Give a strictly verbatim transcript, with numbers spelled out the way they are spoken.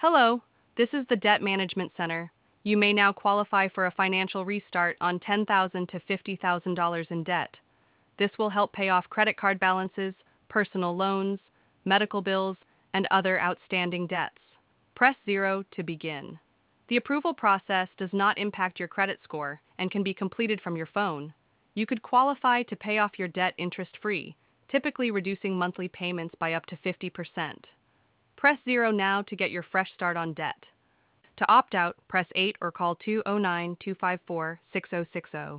Hello, this is the Debt Management Center. You may now qualify for a financial restart on ten thousand dollars to fifty thousand dollars in debt. This will help pay off credit card balances, personal loans, medical bills, and other outstanding debts. Press zero to begin. The approval process does not impact your credit score and can be completed from your phone. You could qualify to pay off your debt interest-free, typically reducing monthly payments by up to fifty percent. Press zero now to get your fresh start on debt. To opt out, press eight or call two oh nine, two five four, six oh six oh.